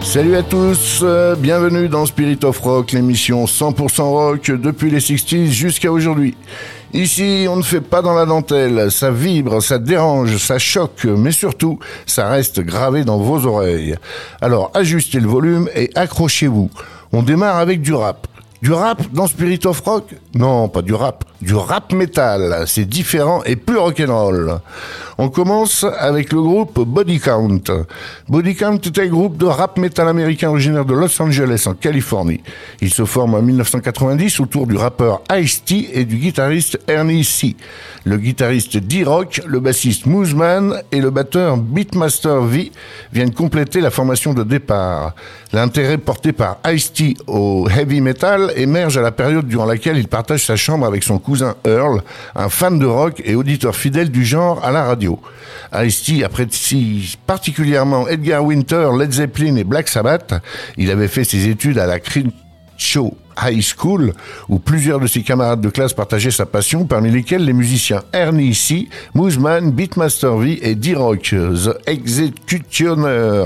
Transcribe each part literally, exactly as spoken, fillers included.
Salut à tous, euh, bienvenue dans Spirit of Rock, l'émission cent pour cent rock depuis les sixties jusqu'à aujourd'hui. Ici, on ne fait pas dans la dentelle, ça vibre, ça dérange, ça choque, mais surtout, ça reste gravé dans vos oreilles. Alors, ajustez le volume et accrochez-vous. On démarre avec du rap. Du rap dans Spirit of Rock ? Non, pas du rap, du rap metal. C'est différent et plus rock'n'roll. On commence avec le groupe Body Count. Body Count est un groupe de rap metal américain originaire de Los Angeles en Californie. Il se forme en dix-neuf cent quatre-vingt-dix autour du rappeur Ice-T et du guitariste Ernie C. Le guitariste D-Rock, le bassiste Mooseman et le batteur Beatmaster V viennent compléter la formation de départ. L'intérêt porté par Ice-T au heavy metal émerge à la période durant laquelle il partage sa chambre avec son cousin Earl, un fan de rock et auditeur fidèle du genre à la radio. Ice-T apprécie particulièrement Edgar Winter, Led Zeppelin et Black Sabbath. Il avait fait ses études à la Crenshaw High School, où plusieurs de ses camarades de classe partageaient sa passion, parmi lesquels les musiciens Ernie C, Mooseman, Beatmaster V et D-Rock, The Executioner.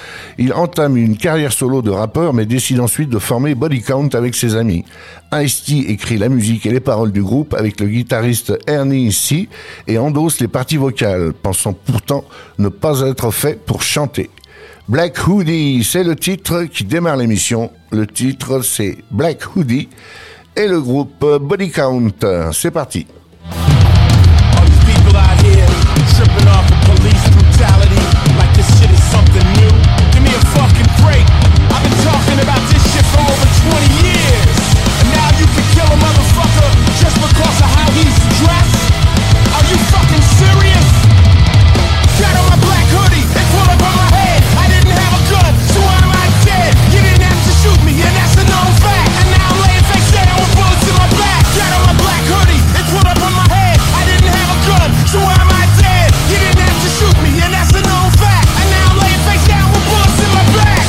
Il entame une carrière solo de rappeur, mais décide ensuite de former Body Count avec ses amis. Ice-T écrit la musique et les paroles du groupe avec le guitariste Ernie C et endosse les parties vocales, pensant pourtant ne pas être fait pour chanter. Black Hoodie, c'est le titre qui démarre l'émission. Le titre, c'est Black Hoodie et le groupe Body Count. C'est parti. Shoot me, and that's a known fact. And now I'm laying face down with bullets in my back.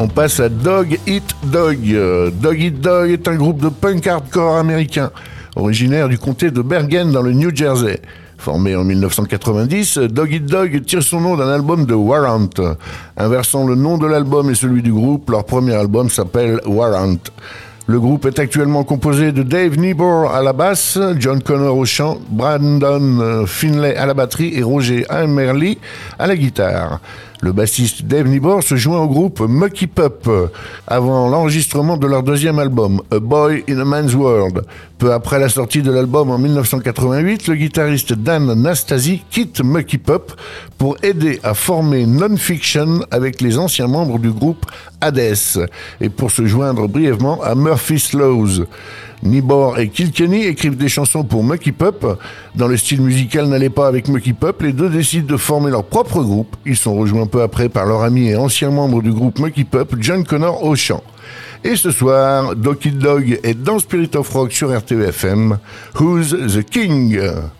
On passe à Dog Eat Dog. Dog Eat Dog est un groupe de punk hardcore américain, originaire du comté de Bergen dans le New Jersey. Formé en dix-neuf cent quatre-vingt-dix, Dog Eat Dog tire son nom d'un album de Warrant. Inversant le nom de l'album et celui du groupe, leur premier album s'appelle Warrant. Le groupe est actuellement composé de Dave Niebuhr à la basse, John Connor au chant, Brandon Finlay à la batterie et Roger Amerly à la guitare. Le bassiste Dave Niebuhr se joint au groupe Mucky Pup avant l'enregistrement de leur deuxième album, A Boy in a Man's World. Peu après la sortie de l'album en dix-neuf cent quatre-vingt-huit, le guitariste Dan Nastasi quitte Mucky Pup pour aider à former Non-Fiction avec les anciens membres du groupe Hades et pour se joindre brièvement à Murphy's Laws. Niebuhr et Kilkenny écrivent des chansons pour Mucky Pup. Dans le style musical n'allait pas avec Mucky Pup, les deux décident de former leur propre groupe. Ils sont rejoints peu après par leur ami et ancien membre du groupe Mucky Pup, John Connor au chant. Et ce soir, Dog Eat Dog est dans Spirit of Rock sur R T E F M. Who's the King?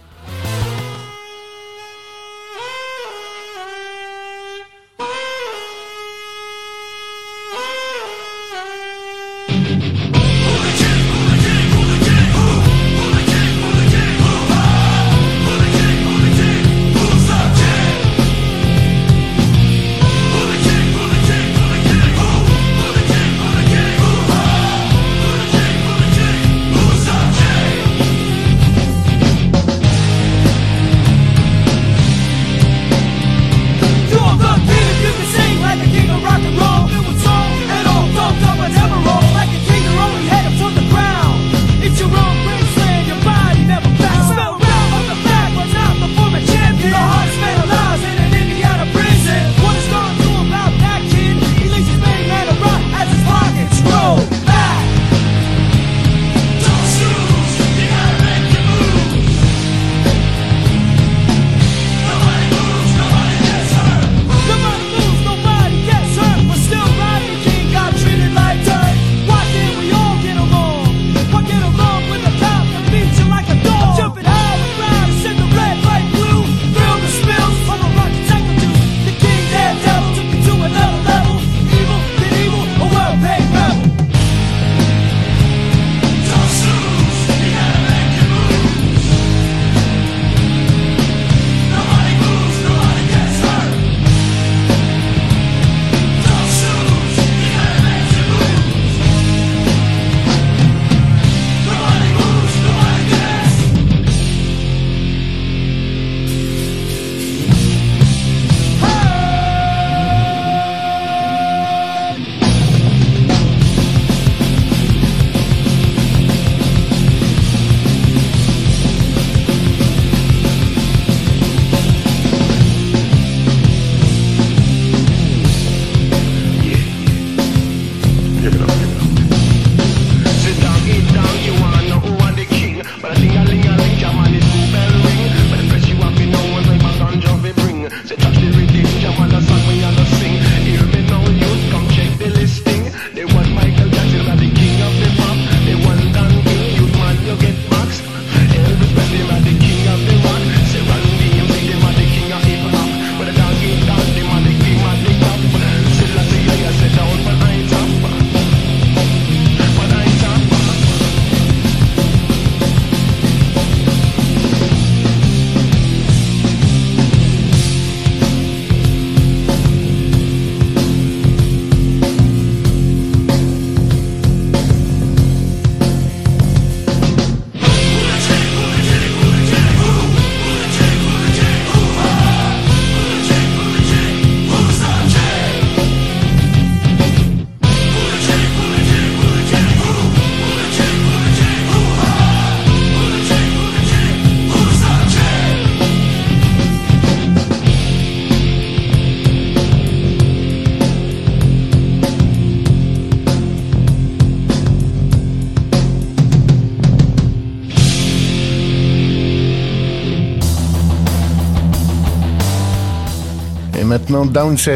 maintenant Downset.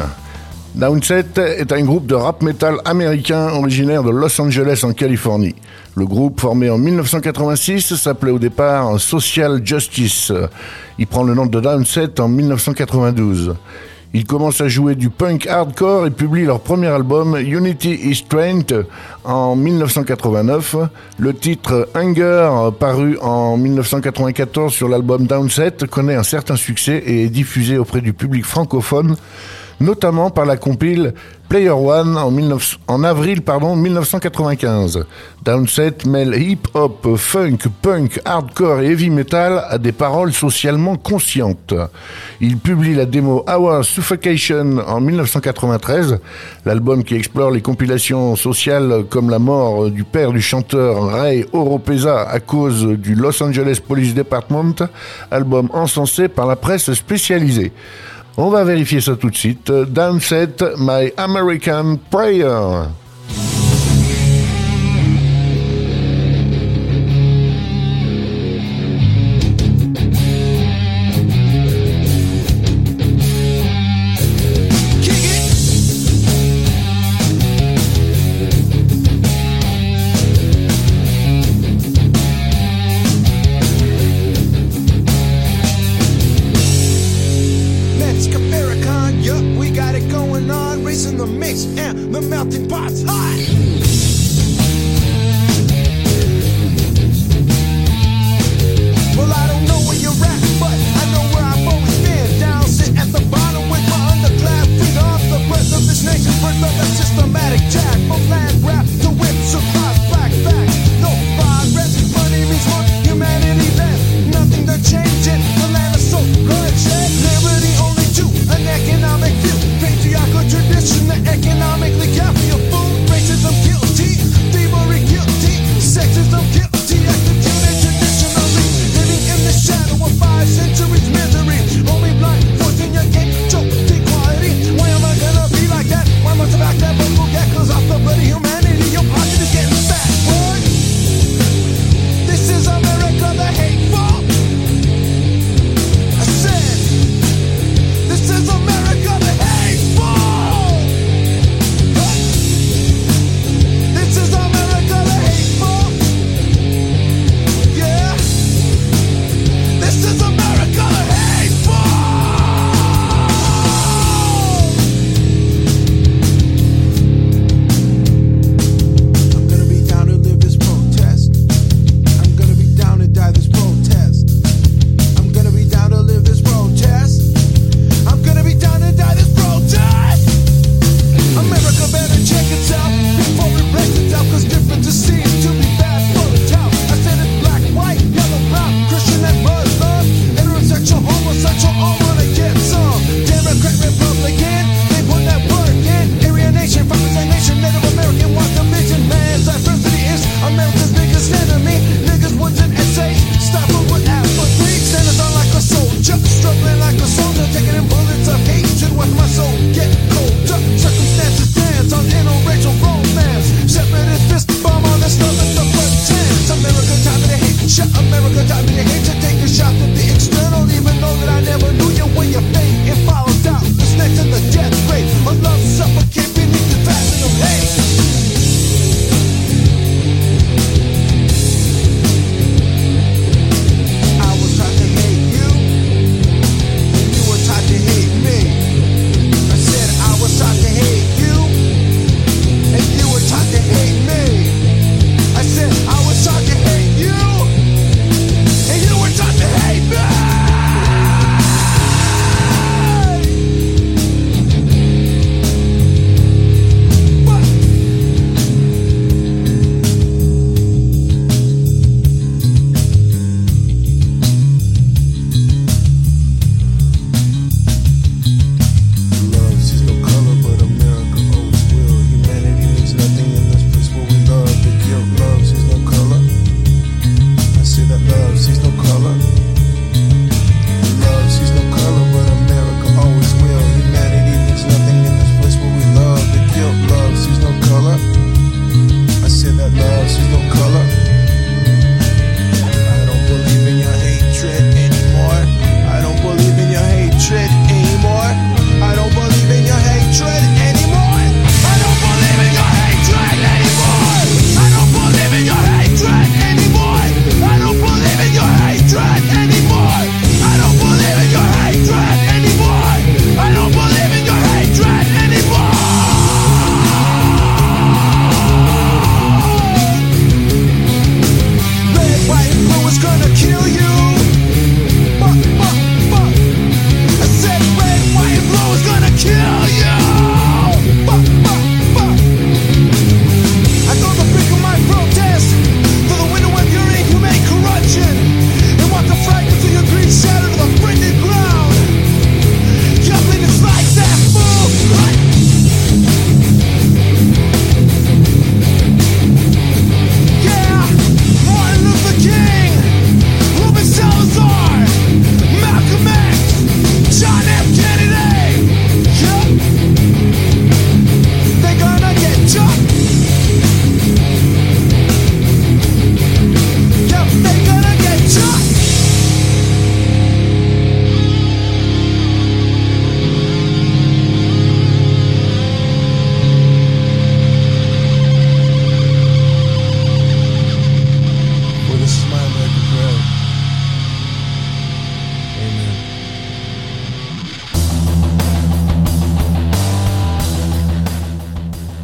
Downset est un groupe de rap metal américain originaire de Los Angeles en Californie. Le groupe, formé en dix-neuf cent quatre-vingt-six, s'appelait au départ Social Justice. Il prend le nom de Downset en dix-neuf cent quatre-vingt-douze. Ils commencent à jouer du punk hardcore et publient leur premier album Unity is Strength en dix-neuf cent quatre-vingt-neuf. Le titre Hunger, paru en dix-neuf cent quatre-vingt-quatorze sur l'album Downset, connaît un certain succès et est diffusé auprès du public francophone, notamment par la compile Player One en, dix-neuf en avril pardon, dix-neuf cent quatre-vingt-quinze. Downset mêle hip-hop, funk, punk, hardcore et heavy metal à des paroles socialement conscientes. Il publie la démo Our Suffocation en dix-neuf cent quatre-vingt-treize, l'album qui explore les compilations sociales comme la mort du père du chanteur Ray Oropesa à cause du Los Angeles Police Department, album encensé par la presse spécialisée. On va vérifier ça tout de suite. Downset, My American Prayer.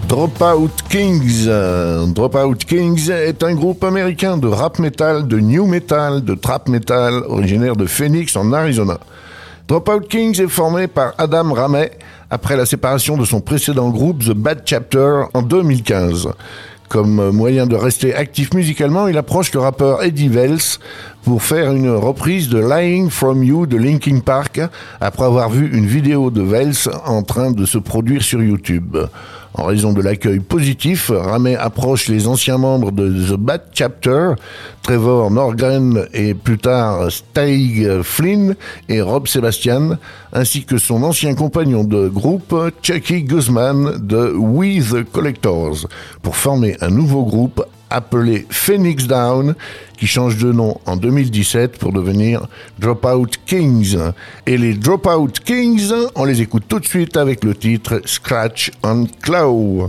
Dropout Kings. Dropout Kings est un groupe américain de rap metal, de new metal, de trap metal, originaire de Phoenix en Arizona. Dropout Kings est formé par Adam Ramey après la séparation de son précédent groupe The Bad Chapter en deux mille quinze. Comme moyen de rester actif musicalement, il approche le rappeur Eddie Vels pour faire une reprise de Lying From You de Linkin Park après avoir vu une vidéo de Vels en train de se produire sur YouTube. En raison de l'accueil positif, Ramey approche les anciens membres de The Bad Chapter, Trevor Norgren et plus tard Stig Flynn et Rob Sebastian, ainsi que son ancien compagnon de groupe Chucky Guzman de We The Collectors, pour former un nouveau groupe appelé Phoenix Down, qui change de nom en deux mille dix-sept pour devenir Dropout Kings. Et les Dropout Kings, on les écoute tout de suite avec le titre Scratch and Claw.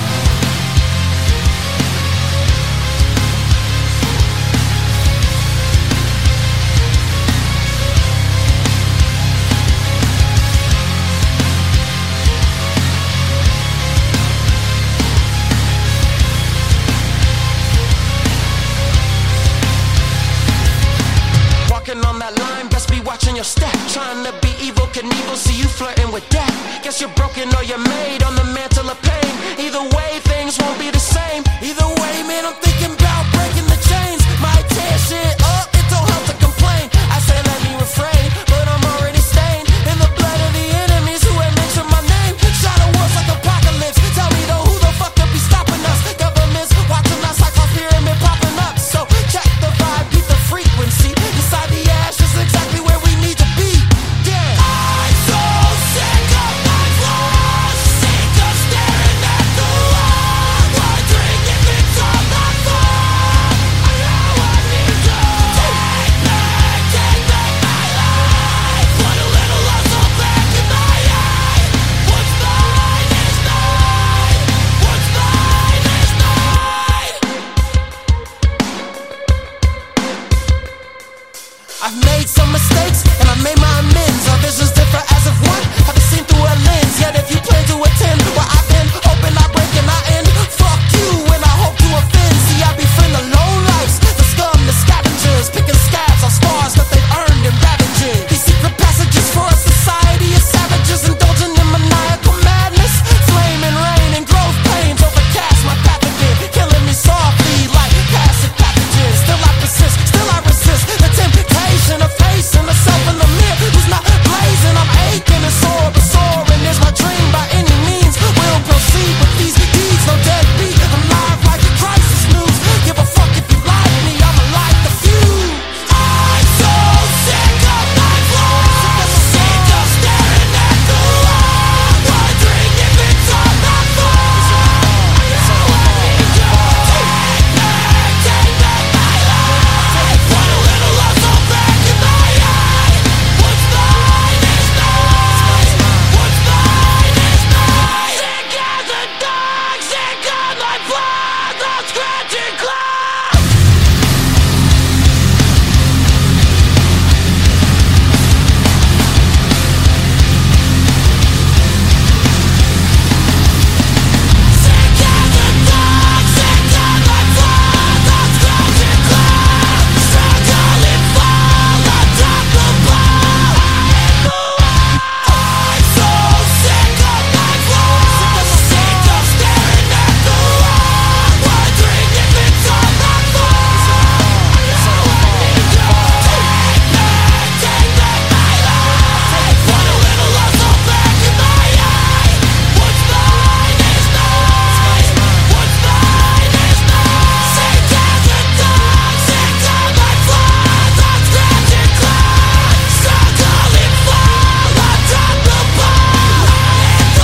Step, trying to be evil, Knievel, see you flirting with death. Guess you're broken or you're made on the mantle of pain. Either way, things won't be the same. Either way, man, I'm thinking about breaking the chains. Might tear shit up, it don't help to complain. I say let me refrain, but I'm already stained in the blood of the enemies who had mentioned my name. Shadow wars like apocalypse. Tell me though, who the fuck could be stopping us? Governments watching us like a pyramid popping up. So check the vibe, beat the frequency. Inside the ash is exactly where we need to be. Yeah. I'm so sick of my flaws, sick of staring at the wall, wondering if it's all my fault. I know I need to take back, take back my life. Put a little hustle back in my eye. What's mine is mine. What's mine is mine. I've made some mistakes and I've made my amends. Our vision's different as of what? Haven't seen through a lens. Yet if you plan to attend where I've been, open, I break and I end. Fuck you and I hope to offend. See, I befriend the low lives, the scum, the scavengers, picking scabs on scars that they've earned and ravaging. These secret passages for a society of savages, indulging in maniacal madness. Flame and rain and growth pains overcast my path again, killing me softly like passive pathogens. Still I persist, still I resist the temptation of facing myself in the mirror who's not blazing. I'm aching and sore, but soaring is my dream by any means. We'll proceed with these deeds, no deadbeat. I'm live like a crisis news. Give a fuck if you like me, I'ma light the fuse. I'm so sick of my flaws, sick of staring at the wall, wondering if it's all my fault. I know I need to take back, take back my life. Put a little hustle back in my eye. What's mine is mine. What's mine is mine. Sick as a dog, sick of my flaws, I'll scratch and claw. Sick as a dog, sick of my flaws, I'll scratch and claw. Struggle and fall on top of ball. I'm so sick of my flaws, sick of staring at the wall, wondering if it's all my fault. I know I need to take back, take back my life. Put a little hustle back in my eye. What's mine is mine. What's mine is mine. Sick as a dog, sick of my flaws, I'll scratch and claw. Struggle and fall on top of ball. Take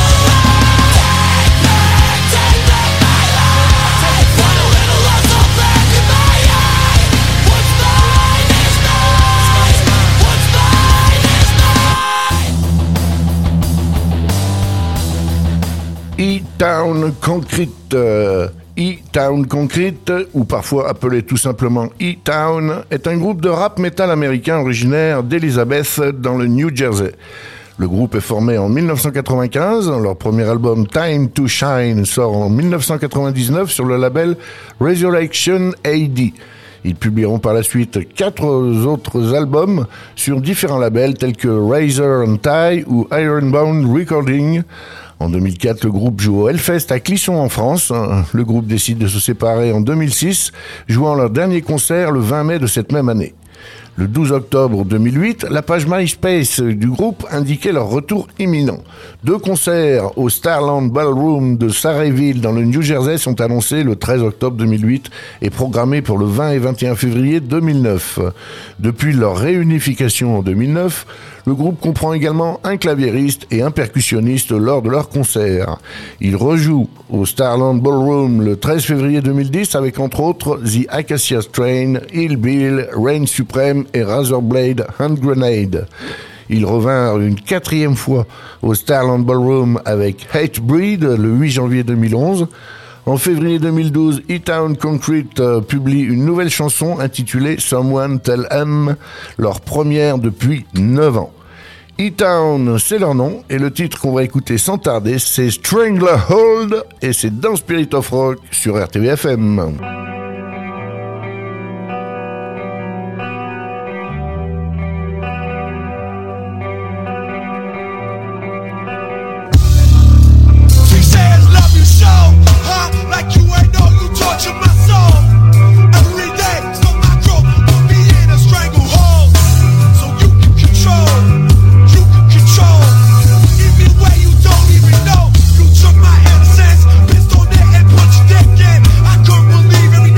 back, take back my life. Put a little hustle back in my eye. What's mine is mine. What's mine is mine. E-Town Concrete. euh, E-Town Concrete, ou parfois appelé tout simplement E-Town, est un groupe de rap metal américain originaire d'Elizabeth dans le New Jersey. Le groupe est formé en dix-neuf cent quatre-vingt-quinze. Leur premier album Time to Shine sort en dix-neuf cent quatre-vingt-dix-neuf sur le label Resurrection A D. Ils publieront par la suite quatre autres albums sur différents labels tels que Razor and Tie ou Ironbound Recording. En deux mille quatre, le groupe joue au Hellfest à Clisson en France. Le groupe décide de se séparer en deux mille six, jouant leur dernier concert le vingt mai de cette même année. Le douze octobre deux mille huit, la page MySpace du groupe indiquait leur retour imminent. Deux concerts au Starland Ballroom de Saraville dans le New Jersey sont annoncés le treize octobre deux mille huit et programmés pour le vingt et vingt et un février deux mille neuf. Depuis leur réunification en deux mille neuf, le groupe comprend également un claviériste et un percussionniste lors de leurs concerts. Ils rejouent au Starland Ballroom le treize février deux mille dix avec entre autres The Acacia Strain, Ill Bill, Reign Supreme et Razorblade Hand Grenade. Ils revinrent une quatrième fois au Starland Ballroom avec Hatebreed le huit janvier deux mille onze. En février deux mille douze, E-Town Concrete euh, publie une nouvelle chanson intitulée Someone Tell Em, leur première depuis neuf ans. E-Town, c'est leur nom, et le titre qu'on va écouter sans tarder, c'est Stranglehold, et c'est dans Spirit of Rock sur R T V F M. Every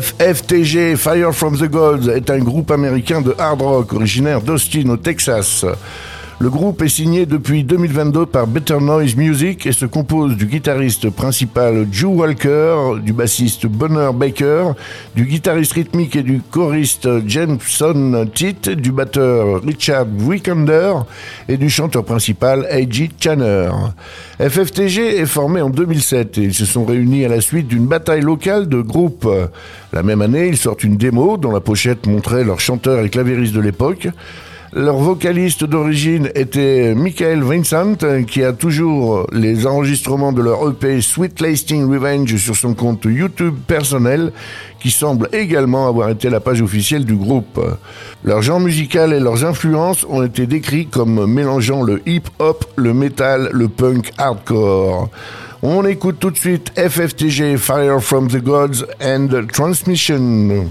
F F T G, Fire from the Gods, est un groupe américain de hard rock originaire d'Austin au Texas. Le groupe est signé depuis deux mille vingt-deux par Better Noise Music et se compose du guitariste principal Joe Walker, du bassiste Bonner Baker, du guitariste rythmique et du choriste Jameson Titt, du batteur Richard Wickander et du chanteur principal A J Channer. F F T G est formé en deux mille sept et ils se sont réunis à la suite d'une bataille locale de groupes. La même année, ils sortent une démo dont la pochette montrait leur chanteur et clavieriste de l'époque. Leur vocaliste d'origine était Michael Vincent, qui a toujours les enregistrements de leur E P Sweet Lasting Revenge sur son compte YouTube personnel, qui semble également avoir été la page officielle du groupe. Leur genre musical et leurs influences ont été décrits comme mélangeant le hip-hop, le metal, le punk hardcore. On écoute tout de suite F F T G, Fire from the Gods and Transmission.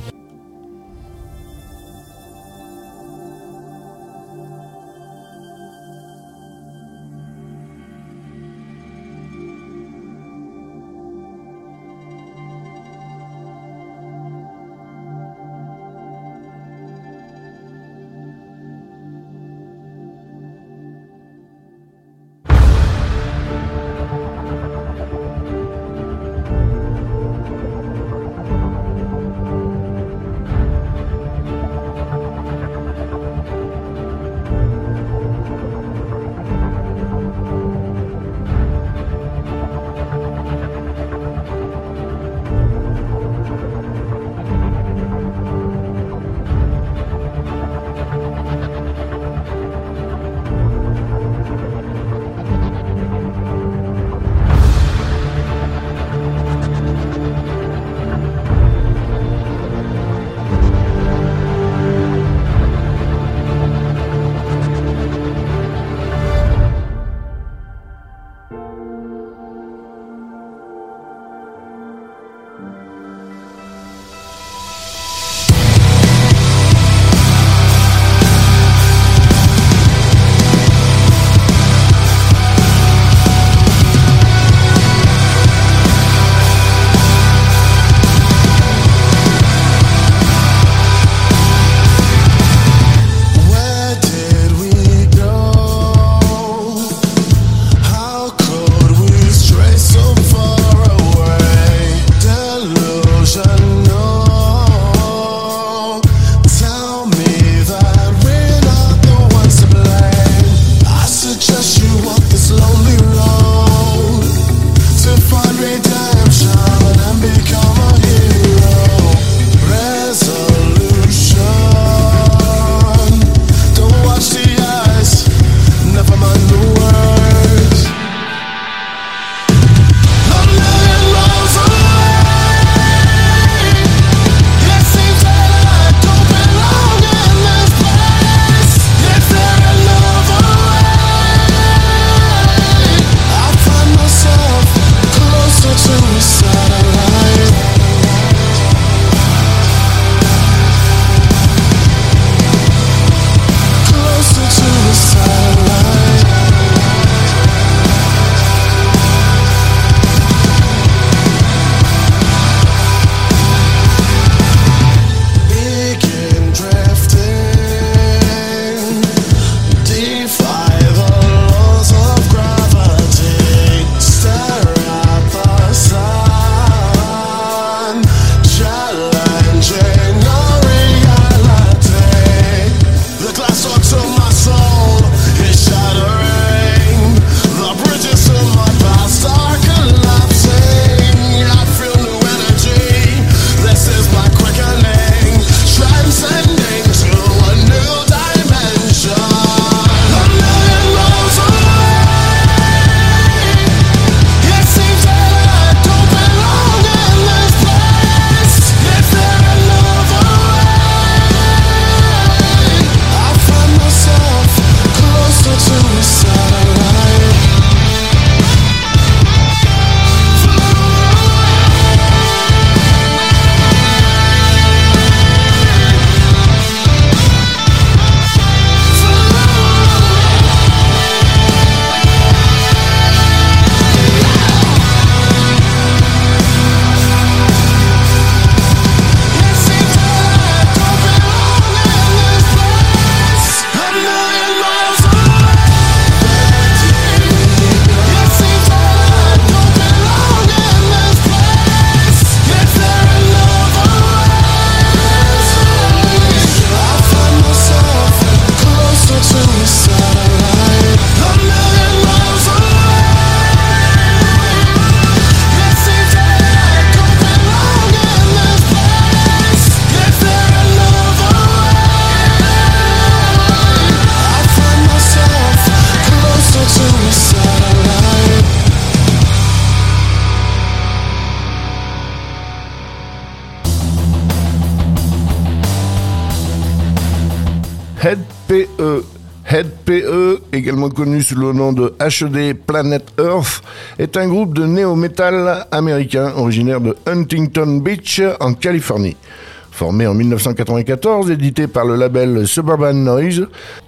Hed P E. Hed P E, également connu sous le nom de H E D Planet Earth, est un groupe de néo-metal américain originaire de Huntington Beach en Californie. Formé en dix-neuf cent quatre-vingt-quatorze, édité par le label Suburban Noise,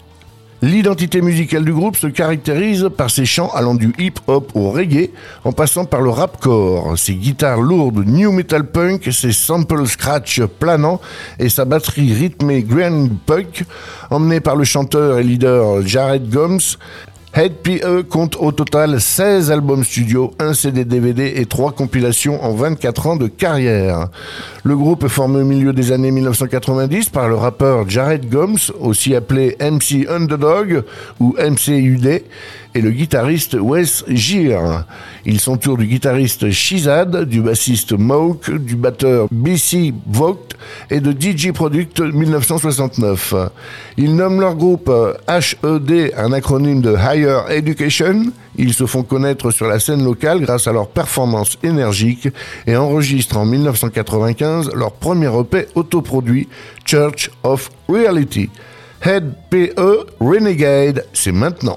l'identité musicale du groupe se caractérise par ses chants allant du hip-hop au reggae, en passant par le rapcore, ses guitares lourdes new metal punk, ses samples scratch planants et sa batterie rythmée grand punk, emmenée par le chanteur et leader Jared Gomes. Hed P E compte au total seize albums studio, un C D D V D et trois compilations en vingt-quatre ans de carrière. Le groupe est formé au milieu des années dix-neuf cent quatre-vingt-dix par le rappeur Jared Gomes, aussi appelé M C Underdog ou M C U D, et le guitariste Wes Geer. Ils s'entourent du guitariste Shizad, du bassiste Moke, du batteur B C Vogt et de D J Product dix-neuf cent soixante-neuf. Ils nomment leur groupe H E D, un acronyme de Higher Education. Ils se font connaître sur la scène locale grâce à leur performance énergique et enregistrent en dix-neuf cent quatre-vingt-quinze leur premier E P autoproduit, Church of Reality. Hed P E Renegade, c'est maintenant.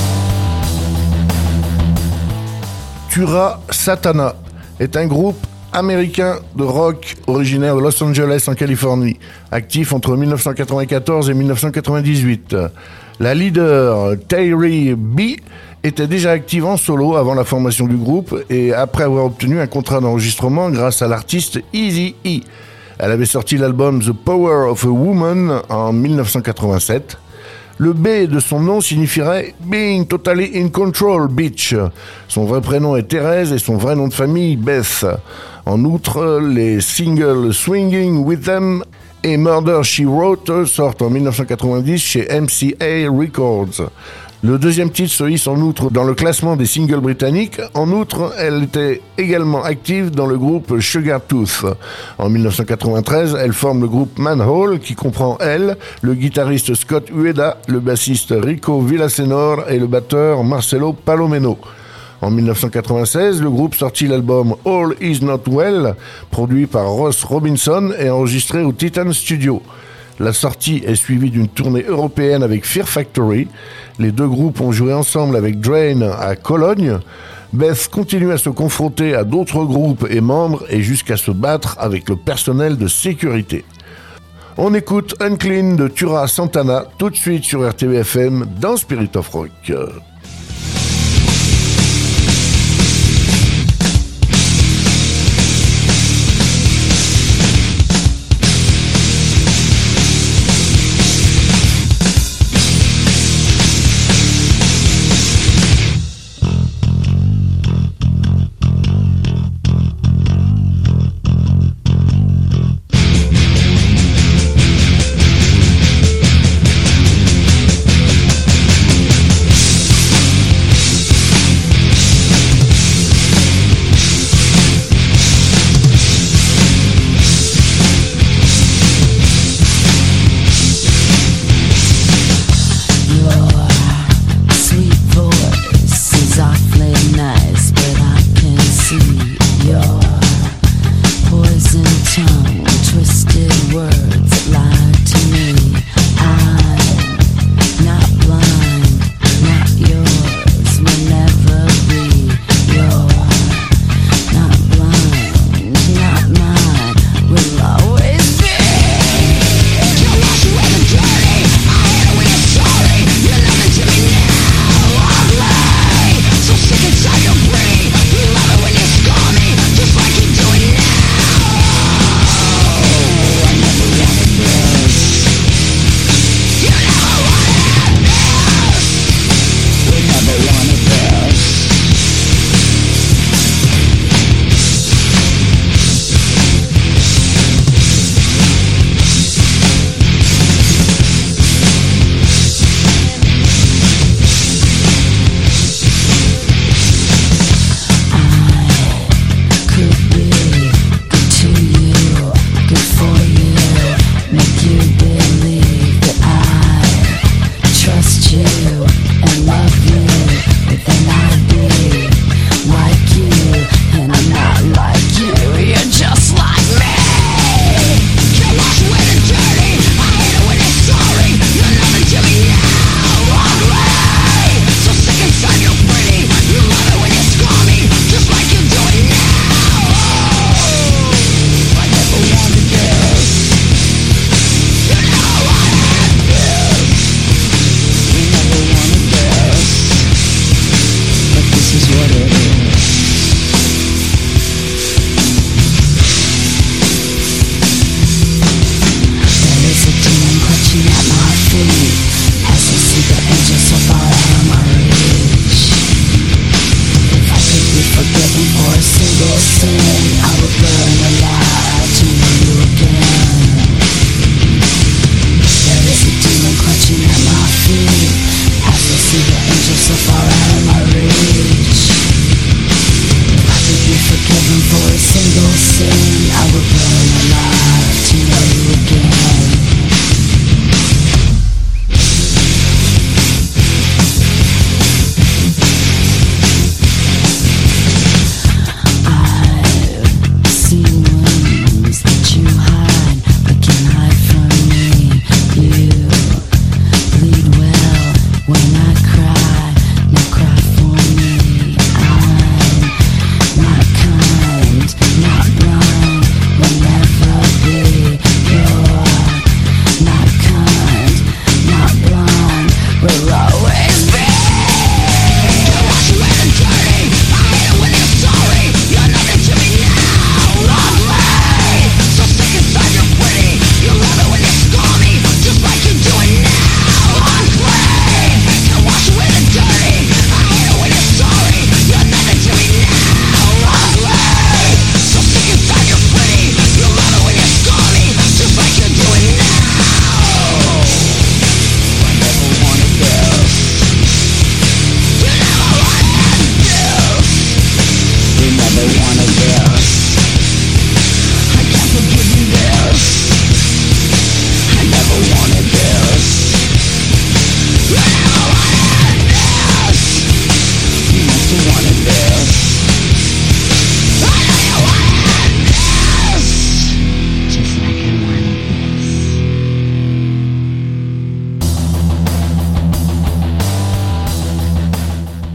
Tura Satana est un groupe américain de rock originaire de Los Angeles en Californie, actif entre dix-neuf cent quatre-vingt-quatorze et dix-neuf cent quatre-vingt-dix-huit. La leader Tyree B était déjà active en solo avant la formation du groupe et après avoir obtenu un contrat d'enregistrement grâce à l'artiste Eazy-E. Elle avait sorti l'album The Power of a Woman en dix-neuf cent quatre-vingt-sept. Le B de son nom signifierait « Being totally in control, bitch ». Son vrai prénom est Thérèse et son vrai nom de famille, Beth. En outre, les singles « Swinging with Them » et « Murder, She Wrote » sortent en dix-neuf cent quatre-vingt-dix chez M C A Records. Le deuxième titre se hisse en outre dans le classement des singles britanniques. En outre, elle était également active dans le groupe Sugar Tooth. En dix-neuf cent quatre-vingt-treize, elle forme le groupe Manhole qui comprend elle, le guitariste Scott Ueda, le bassiste Rico Villasenor et le batteur Marcelo Palomeno. En dix-neuf cent quatre-vingt-seize, le groupe sortit l'album All Is Not Well, produit par Ross Robinson et enregistré au Titan Studio. La sortie est suivie d'une tournée européenne avec Fear Factory. Les deux groupes ont joué ensemble avec Drain à Cologne. Beth continue à se confronter à d'autres groupes et membres et jusqu'à se battre avec le personnel de sécurité. On écoute Unclean de Tura Santana tout de suite sur R T B F M dans Spirit of Rock. We'll be right back.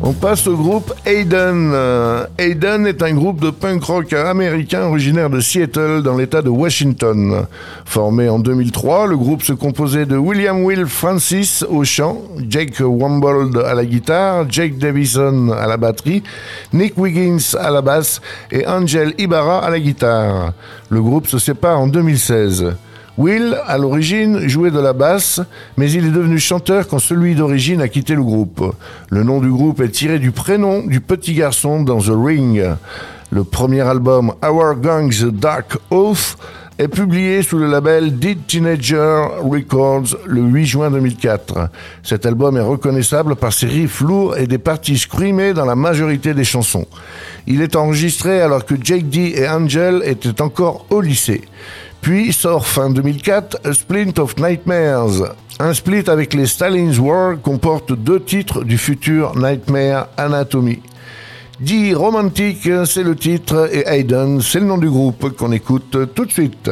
On passe au groupe Aiden. Euh, Aiden est un groupe de punk rock américain originaire de Seattle dans l'État de Washington. Formé en deux mille trois, le groupe se composait de William Will Francis au chant, Jake Wambold à la guitare, Jake Davison à la batterie, Nick Wiggins à la basse et Angel Ibarra à la guitare. Le groupe se sépare en deux mille seize. Will, à l'origine, jouait de la basse, mais il est devenu chanteur quand celui d'origine a quitté le groupe. Le nom du groupe est tiré du prénom du petit garçon dans The Ring. Le premier album, Our Gang's Dark Oath, est publié sous le label Dead Teenager Records le huit juin deux mille quatre. Cet album est reconnaissable par ses riffs lourds et des parties screamées dans la majorité des chansons. Il est enregistré alors que Jake D et Angel étaient encore au lycée. Puis sort fin deux mille quatre A Splint of Nightmares. Un split avec les Stalin's War comporte deux titres du futur Nightmare Anatomy. Dit Romantic, c'est le titre, et Aiden, c'est le nom du groupe qu'on écoute tout de suite.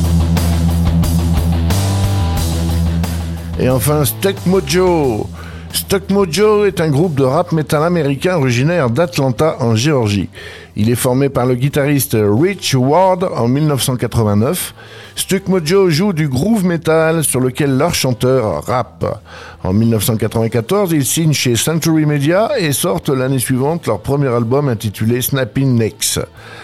Et enfin, Stuck Mojo. Stuck Mojo est un groupe de rap metal américain originaire d'Atlanta en Géorgie. Il est formé par le guitariste Rich Ward en dix-neuf cent quatre-vingt-neuf. Stuck Mojo joue du groove metal sur lequel leur chanteur rappe. En dix-neuf cent quatre-vingt-quatorze, ils signent chez Century Media et sortent l'année suivante leur premier album intitulé Snapping Necks.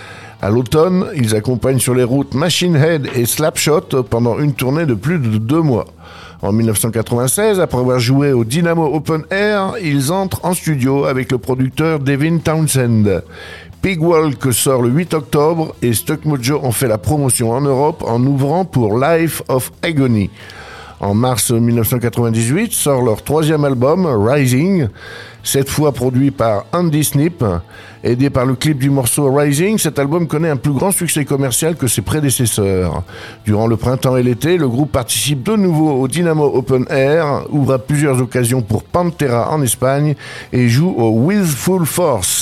À l'automne, ils accompagnent sur les routes Machine Head et Slapshot pendant une tournée de plus de deux mois. En dix-neuf cent quatre-vingt-seize, après avoir joué au Dynamo Open Air, ils entrent en studio avec le producteur Devin Townsend. Pigwalk sort le huit octobre et Stuck Mojo en fait la promotion en Europe en ouvrant pour Life of Agony. En mars dix-neuf cent quatre-vingt-dix-huit sort leur troisième album, Rising, cette fois produit par Andy Snip. Aidé par le clip du morceau Rising, cet album connaît un plus grand succès commercial que ses prédécesseurs. Durant le printemps et l'été, le groupe participe de nouveau au Dynamo Open Air, ouvre à plusieurs occasions pour Pantera en Espagne et joue au With Full Force.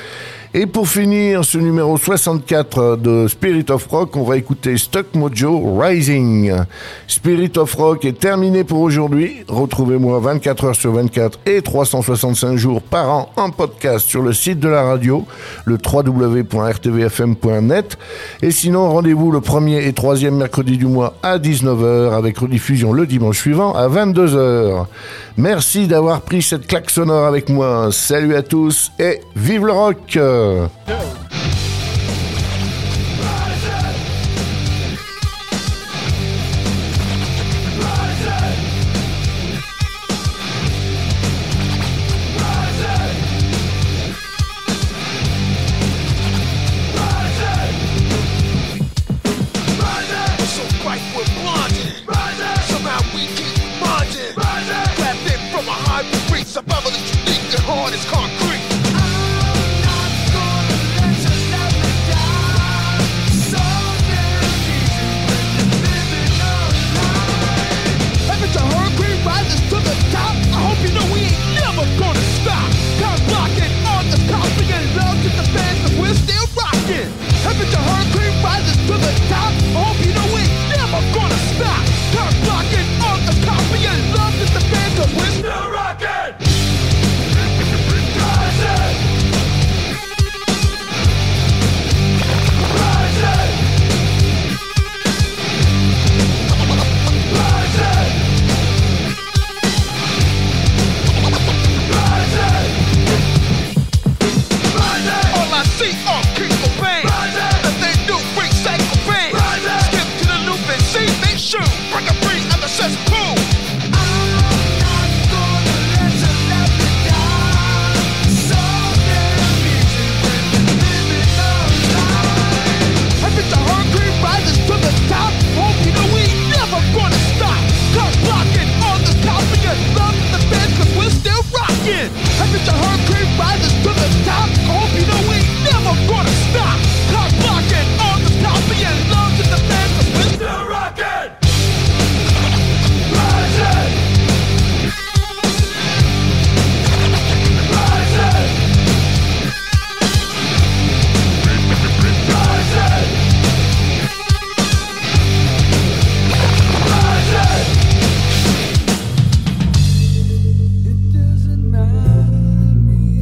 Et pour finir ce numéro soixante-quatre de Spirit of Rock, on va écouter Stuck Mojo Rising. Spirit of Rock est terminé pour aujourd'hui. Retrouvez-moi vingt-quatre heures sur vingt-quatre et trois cent soixante-cinq jours par an en podcast sur le site de la radio, le w w w point r t v f m point net. Et sinon, rendez-vous le premier et troisième mercredi du mois à dix-neuf heures avec rediffusion le dimanche suivant à vingt-deux heures. Merci d'avoir pris cette claque sonore avec moi. Salut à tous et vive le rock!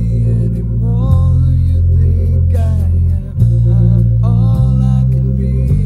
All I can be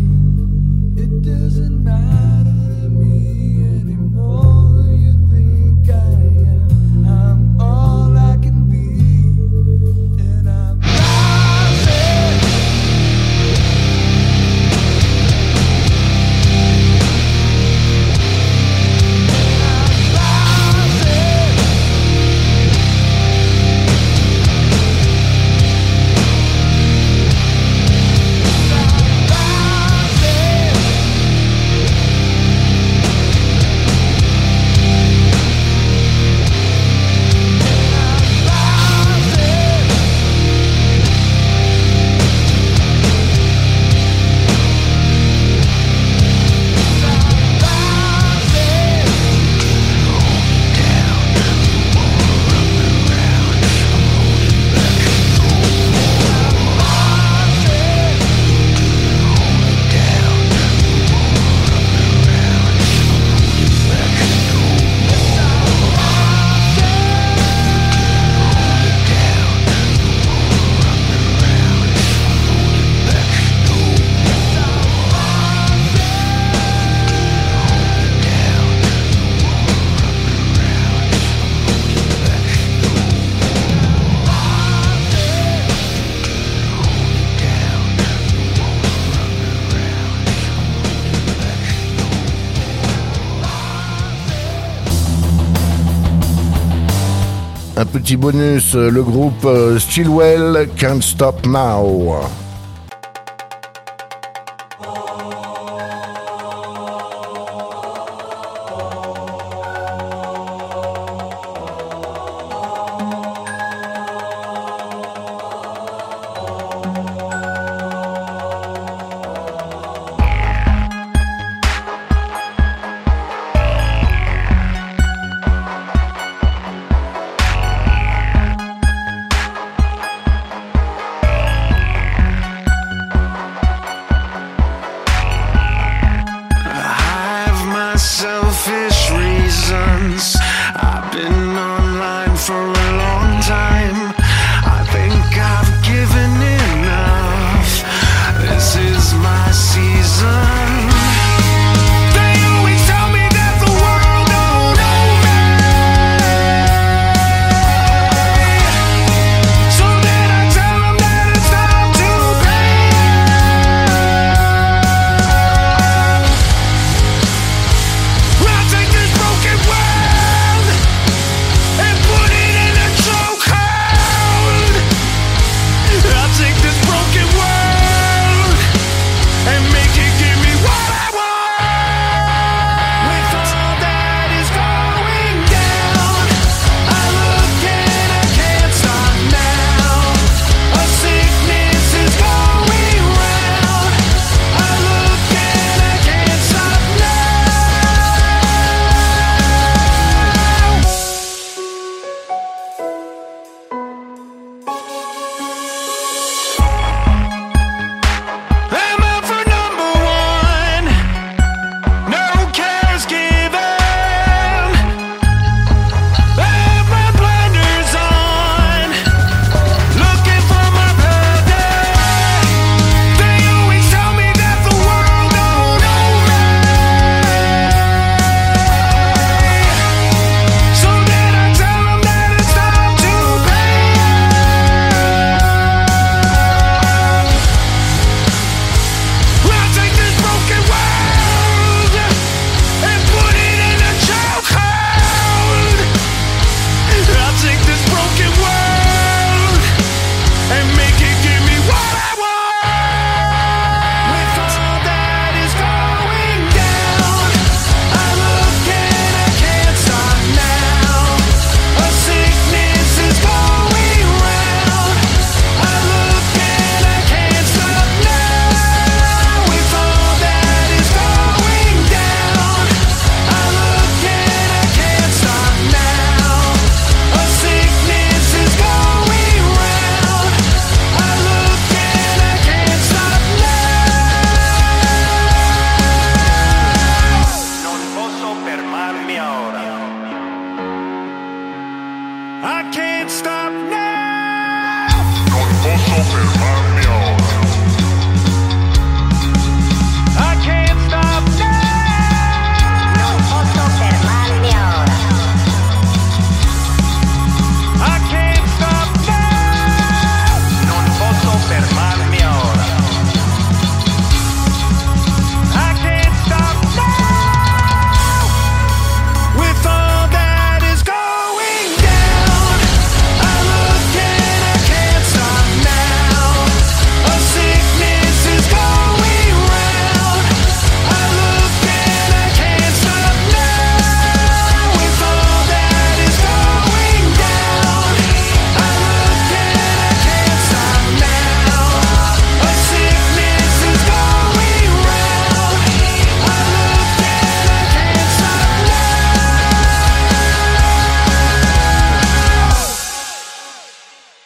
petit bonus, le groupe Stillwell, Can't Stop Now.